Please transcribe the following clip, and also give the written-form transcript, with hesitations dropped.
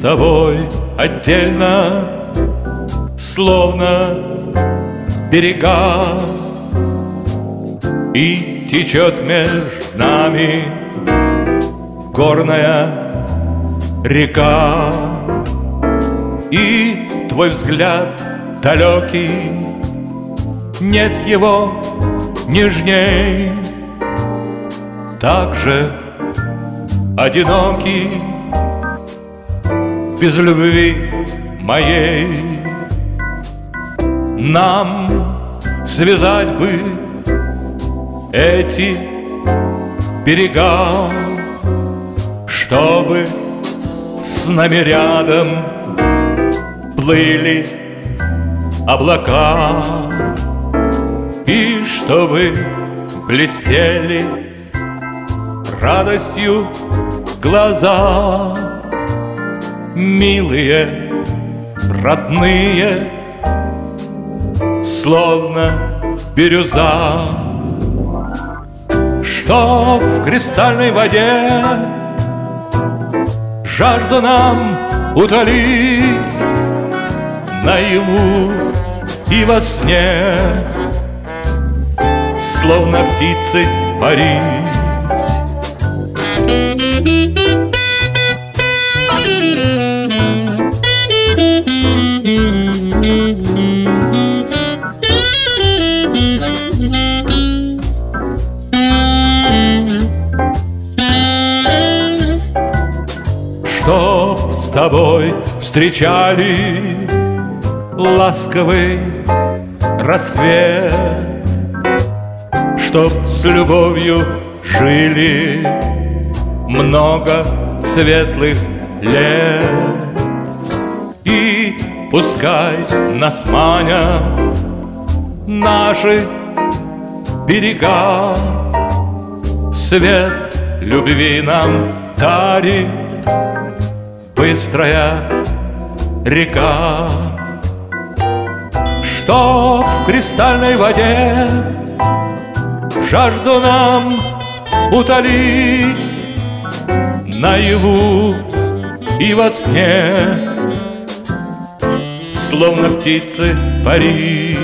тобой отдельно, словно берега, и течет между нами горная река. И твой взгляд далекий, нет его нежней, так же одинокий, без любви моей. Нам связать бы эти берега, чтобы с нами рядом плыли облака, и чтобы блестели радостью глаза, милые, родные, словно бирюза. Чтоб в кристальной воде жажду нам утолить, наяву и во сне, словно птицы парить. Чтоб с тобой встречали ласковый рассвет, чтоб с любовью жили много светлых лет, и пускай нас манят наши берега, свет любви нам дарит быстрая река. Чтоб в кристальной воде жажду нам утолить, наяву и во сне, словно птицы парить.